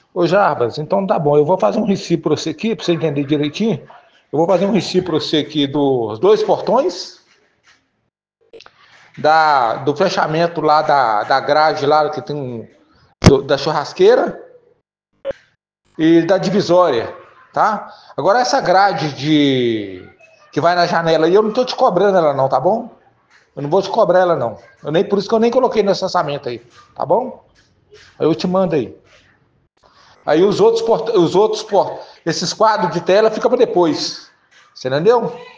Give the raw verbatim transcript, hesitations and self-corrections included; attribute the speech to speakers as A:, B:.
A: Ô Jarbas, então tá bom, eu vou fazer um recibo para você aqui, para você entender direitinho. Eu vou fazer um recibo para você aqui dos dois portões, da, do fechamento lá da, da grade lá, que tem um, do- da churrasqueira e da divisória, tá? Agora essa grade de que vai na janela aí, eu não tô te cobrando ela não, tá bom? Eu não vou te cobrar ela não. Eu nem, por isso que eu nem coloquei nesse orçamento aí, tá bom? Aí eu te mando aí. Aí os outros, port... os outros port... esses quadros de tela fica para depois. Você entendeu?